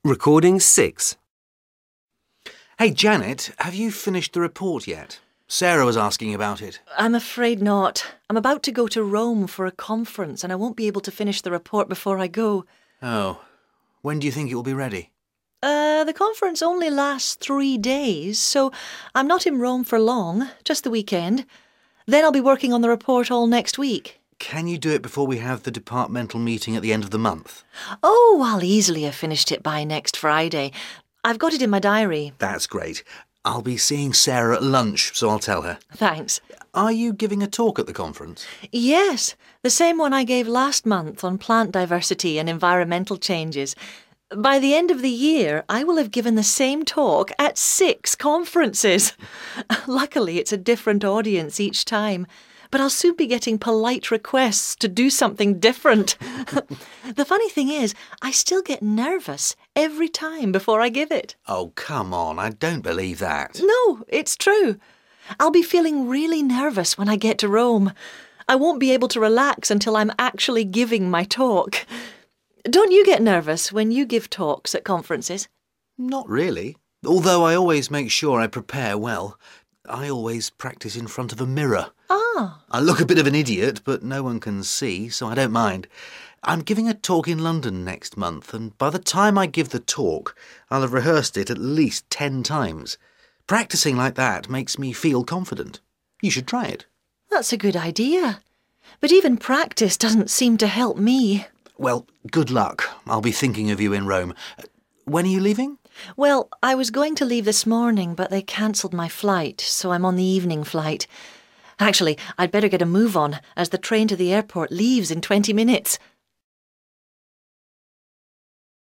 Recording 6. Hey, Janet, have you finished the report yet? Sarah was asking about it. I'm afraid not. I'm about to go to Rome for a conference and I won't be able to finish the report before I go. Oh, when do you think it will be ready? The conference only lasts 3 days, so I'm not in Rome for long, just the weekend. Then I'll be working on the report all next week. Can you do it before we have the departmental meeting at the end of the month? Oh, I'll easily have finished it by next Friday. I've got it in my diary. That's great. I'll be seeing Sarah at lunch, so I'll tell her. Thanks. Are you giving a talk at the conference? Yes, the same one I gave last month on plant diversity and environmental changes. By the end of the year, I will have given the same talk at 6 conferences. Luckily, it's a different audience each time, but I'll soon be getting polite requests to do something different. The funny thing is, I still get nervous every time before I give it. Oh, come on, I don't believe that. No, it's true. I'll be feeling really nervous when I get to Rome. I won't be able to relax until I'm actually giving my talk. Don't you get nervous when you give talks at conferences? Not really, although I always make sure I prepare well. I always practice in front of a mirror. Ah. I look a bit of an idiot, but no one can see, so I don't mind. I'm giving a talk in London next month, and by the time I give the talk, I'll have rehearsed it at least 10 times. Practicing like that makes me feel confident. You should try it. That's a good idea. But even practice doesn't seem to help me. Well, good luck. I'll be thinking of you in Rome. When are you leaving? Well, I was going to leave this morning, but they cancelled my flight, so I'm on the evening flight. Actually, I'd better get a move on, as the train to the airport leaves in 20 minutes.